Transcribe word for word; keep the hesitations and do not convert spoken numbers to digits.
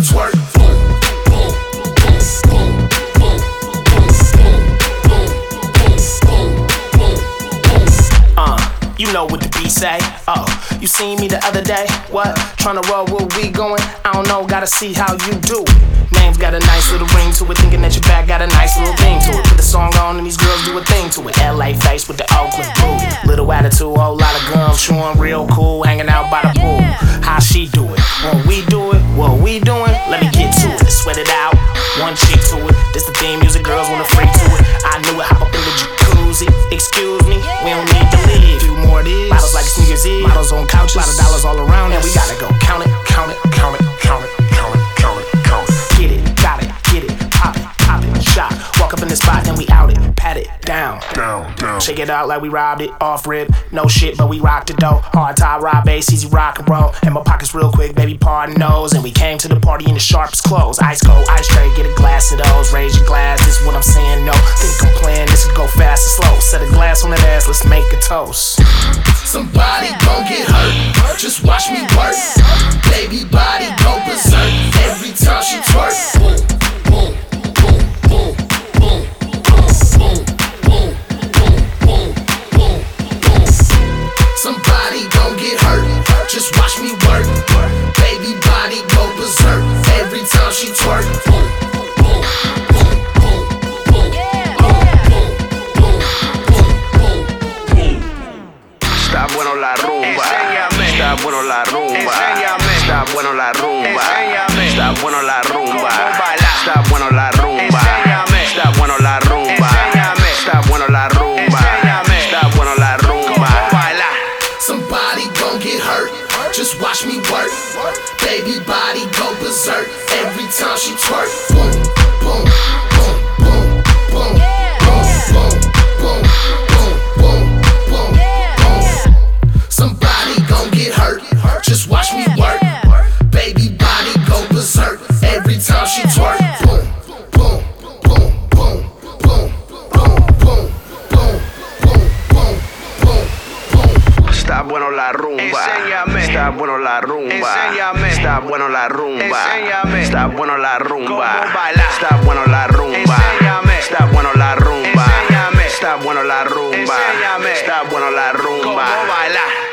twerk. Boom, boom, boom, boom, boom, boom, boom, boom, boom, boom. Uh, you know what the beat say. Oh, you seen me the other day? What? Tryna roll where we going? I don't know, gotta see how you do. Name's got a nice little ring to it, thinking that your back got a nice little ring to it. Put the song on and these girls do a thing to it. L A face with the Oakland boo. Little attitude, whole lot of gums, chewing real cool, hanging out by the pool. How she do it? When we do it, what we doing? Let me get to it, sweat it out. One chick to it. This the theme music, girls wanna freak to it. I knew it, hop up in the jacuzzi. Excuse me, we don't need to leave. Few more of these bottles like it's New Year's Eve. Models on couches, lot of dollars all around, and we gotta go count it, count it, count it, count it, count it, count it, count it. Get it, got it, get it, pop it, pop it, shot. Walk up in the spot and we out it, pat it down, Down, down. shake it out like we robbed it, off rip, no shit, but we rocked it though. Hard tie, rob bass, easy rock and roll. And my pockets real quick, baby, pardon knows. And we came to the party in the sharpest clothes. Ice cold, ice tray, get a glass of those. Raise your glass, this is what I'm saying, no. Think I'm playing, this could go fast or slow. Set a glass on that ass, let's make a toast. Somebody gon' get hurt, just watch me work. Baby body go berserk every time she twerk. Boom, boom, boom, boom, boom, boom, boom, boom, boom, boom, boom. Somebody gon' get hurt, just watch me work. Baby body go berserk every time she twerk. Boom, boom, boom, boom, boom, boom, boom, boom, boom, boom. Está bueno la rumba, está bueno la rumba, está bueno la rumba, está bueno la rumba, está bueno la rumba, está bueno la rumba, está bueno la rumba, está bueno la rumba. Somebody gon' get hurt, just watch me work. Baby body go berserk every time she twerk. Boom, boom, boom, boom, boom, boom, boom, boom, boom, boom, boom. Somebody gon' get hurt, just watch me work. Baby body go berserk every time she twerk. Boom, boom, boom, boom, boom, boom, boom, boom, boom, boom, boom. Está bueno la rumba, está bueno la rumba, está bueno la rumba, está bueno la rumba, está bueno la rumba, está bueno la rumba, está bueno la rumba, está bueno la rumba.